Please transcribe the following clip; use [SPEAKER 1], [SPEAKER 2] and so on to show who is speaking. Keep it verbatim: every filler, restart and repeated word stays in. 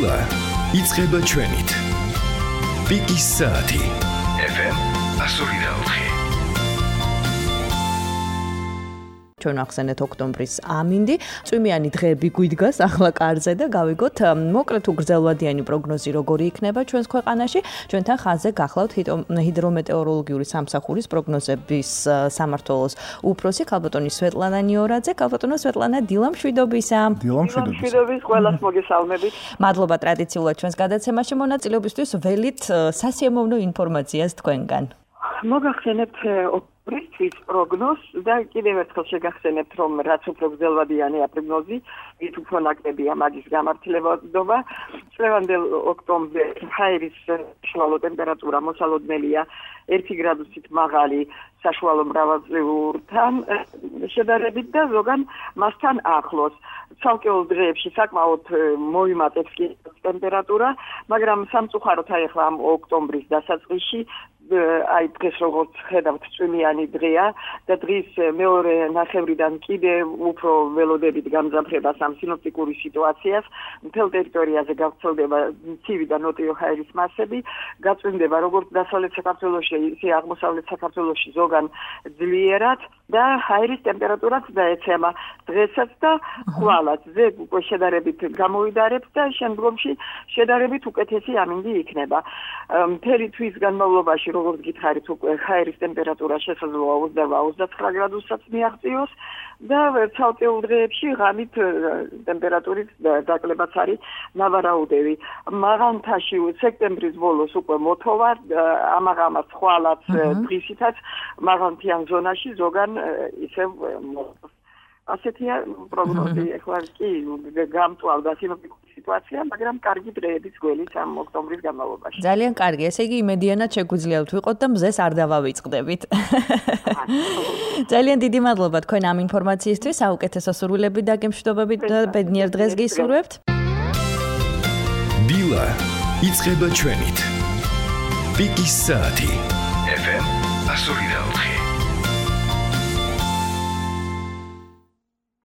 [SPEAKER 1] დილა იწყება ჩვენით. პიკის საათი ეფ ემ one oh four.
[SPEAKER 2] ჩვენ ახსენეთ ოქტომბრის ამინდი, წვიმიანი დღეები გვიდგას ახლა კარზე და გავიგოთ მოკლედ თუ გრძელვადიანი პროგნოზი როგორი იქნება ჩვენს ქვეყანაში. ჩვენთან ხაზზე გახლავთ ჰიდრომეტეოროლოგიური სამსახურის პროგნოზების სამმართველოს უფროსი ქალბატონი სვეტლანა ნიორაძე. ქალბატონო სვეტლანა, დილა მშვიდობისა.
[SPEAKER 3] დილა მშვიდობის, ყველას მოგესალმებით.
[SPEAKER 2] მადლობა ტრადიციულად ჩვენს გადაცემაში მონაწილეობისთვის. ველით სასიამოვნო ინფორმაციას თქვენგან.
[SPEAKER 3] მოგახსენებთ ოქტომბრის პროგნოზს და კიდევ ერთხელ შეგახსენებთ, რომ რაც უფრო გრძელვადიანია პროგნოზი, ის უფრო ნაკლებია მაგის გამართლებადობა. წლევანდელ ოქტომბერს ჰაერის საშუალო ტემპერატურა მოსალოდნელია ერთი გრადუსით მაღალი საშუალო მრავალწლიურთან შედარებით და ზოგან მასთან ახლოს. ცალკეულ დღეებში საკმაოდ მოიმატებს ტემპერატურა, მაგრამ სამწუხაროდ აი ახლა ამ ოქტომბრის დასაწყისში აი დღეს როგორც ხედავთ წვიმიანი დღეა და დღის მეორე ნახევრიდან კიდევ უფრო ველოდებით გამძაფრება სამ სინოპტიკური სიტუაციას. მთელ ტერიტორიაზე გავრცელდება ცივი და ნოტიო ჰაერის მასები, გაწვიმდება როგორც დასავლეთ საქართველოში, ისე აღმოსავლეთ საქართველოში ზოგან ძლიერად და ჰაერის ტემპერატურაც დაეცემა დღესაც და ხვალაც. ზედ უკვე შედარებით გამოვიდარებს და შემდგომში შედარებით უკეთესი ამინდი იქნება. მთელი თვის განმავლობაში როგორც გითხარით, უკვე ჰაერის ტემპერატურა შესაძლოა ოცდაოთხ ოცდათვრამეტ გრადუსსაც მიაღწიოს და ცალკეულ დღეებში ღამით ტემპერატურის დაკლებაც არის ნავარაუდევი. მაღალმთაში სექტემბრის ბოლოს უკვე მოთოვა, ამაღამაც ხვალაც დღისითაც მაღალმთიან ზონაში ზოგან ისევ ასეთია პროგნოზი. ახლა კი გამწვავდა სინოპტიკური სიტუაცია, მაგრამ კარგი დღეების გველით ამ ოქტომბრის განმავლობაში.
[SPEAKER 2] ძალიან კარგი, ესე იგი იმედიანად შეგვიძლია ვიყოთ და მზეს არ დავავიწყდებით. ძალიან დიდი მადლობა თქვენ ამ ინფორმაციისთვის, საუკეთესო სურვილები და გემშვიდობებით და ბედნიერ დღეს გისურვებთ.
[SPEAKER 1] დილა იწყება ჩვენით. პიკის საათი ეფ ემ one oh four.